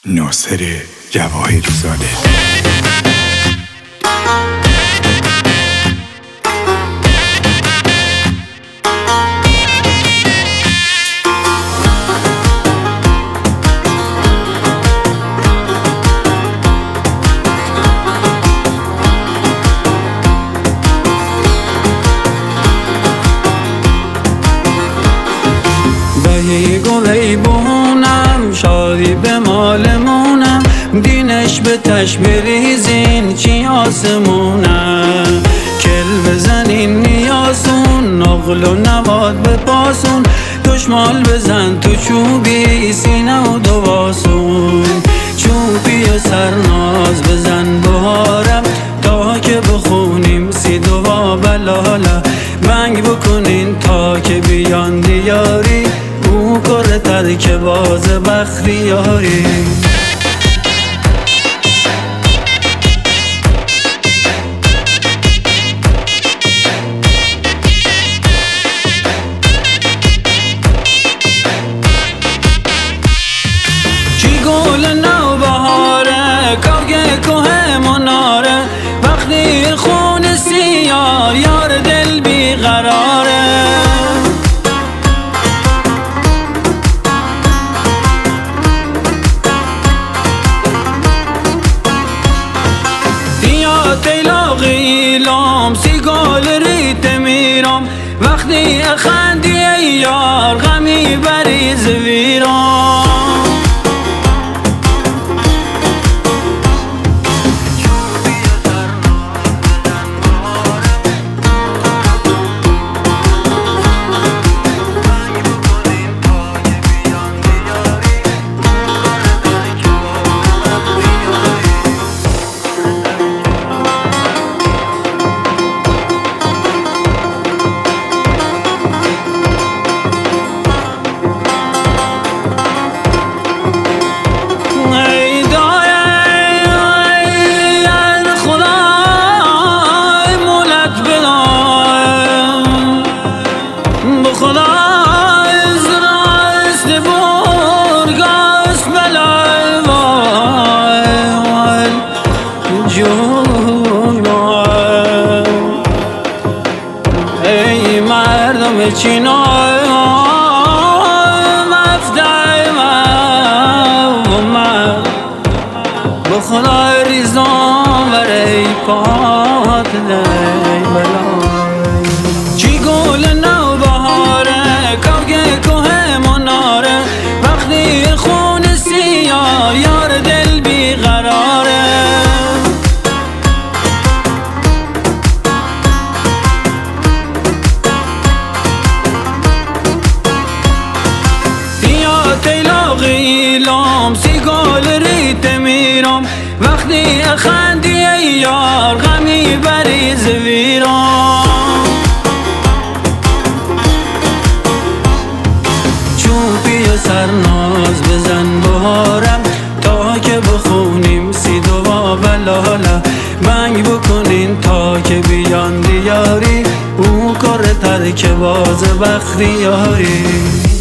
ناصر جواهری زاده. بهی گلی بونم شادی به مالمونم، دینش به تش بریزین چی آسمونم. کل بزنین نیازون نقل و نواد به پاسون، دشمال بزن تو چوبی سینه و دواسون. چوبی و سرناز بزن بهارم تا که بخونیم سی دوا بلالا. بنگ بکنین تا که بیان دیاری، او کره ترک باز بختیاری. چی گل نو بهاره کاغه کوه مناره، وقتی خون سیاه یار دل بیقراره. قیلام سی گل ریت میرم، وقتی خندی یار غمی بریز ویرام. ای مردم چینای مفدای من، به خدای ریزان وری پات دی بلای. چی گل نو بهاره کاغه کوه مناره، وقتی خون سیاه یار دل بیقراره. قیلام سی گل ریت میرم، وقتی خندی یار غمی بریز ویرام. چوبی و سرناز بزن بهارم تا که بخونیم سی دوا بلالا. بنگ بکنین تا که بیان دیاری، او کره ترک باز بختیاری.